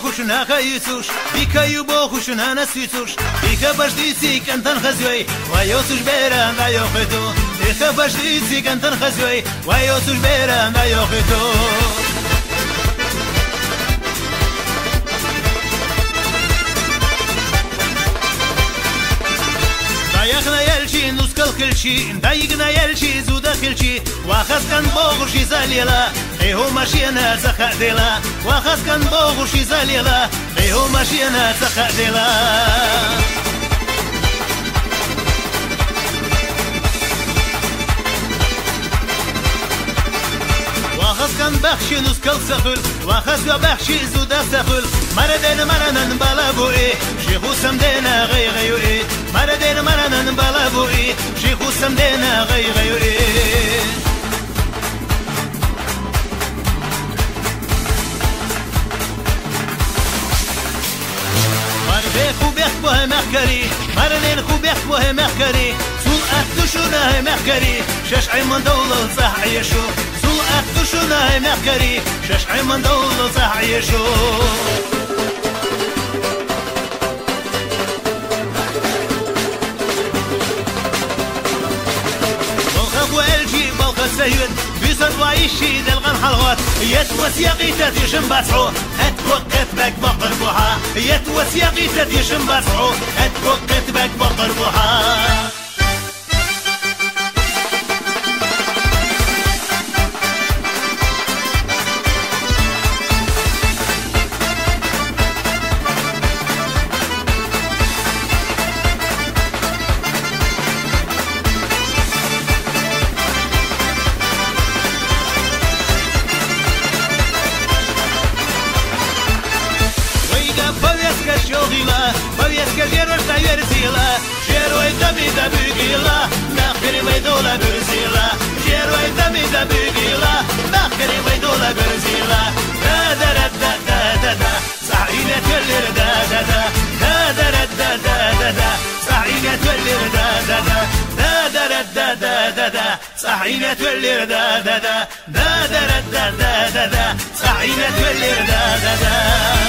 خوشنا خيسوش بيكايو بو خوشنا نسيتوش بيكا بجديسي كنتن خزوي ويوسوش بيران دا يوخيتو بيكا بجديسي كنتن خزوي ويوسوش بيران دا يوخيتو دايقنا يلشي نسكل كلشي دايقنا يلشي زودا كلشي واخذ كان بوغشي زاليلا هو ماشينا زخا ديلا واخذ كان بوغشي زاليلا هو ماشينا زخا ديلا واخذ كان بخشي نسكل سخل واخذ بخشي زودا سخل مردين مرنن بلابوئي شيخو سمدينا غي غيوئي مردين مرنن بلابوئي شيخو سمدينا غي غيوئي مردين خوبيخ بوه مخكري مردين خوبيخ بوه مخكري سول اختشونا مخكري شش عيمن دولة صح عيشو سول اختشونا مخكري شش عيمن دولة صح عيشو سيد بيصر وايشي دلغن حلوات يتوسيقي تديشن باسعو اتوقت بك بقر بوحا يتوسيقي تديشن باسعو اتوقت بك بقر بوحا بويسك جيروش تايرزيلا جيروي دبي دبيغيلا ناخري ويدولا برزيلا جيروي دبي دبيغيلا ناخري ويدولا برزيلا دا دا دا دا دا دا صعينة تولر دا دا دا دا دا دا دا دا صعينة تولر دا دا دا دا دا دا دا دا صعينة تولر دا دا دا دا دا دا دا دا صعينة تولر دا دا دا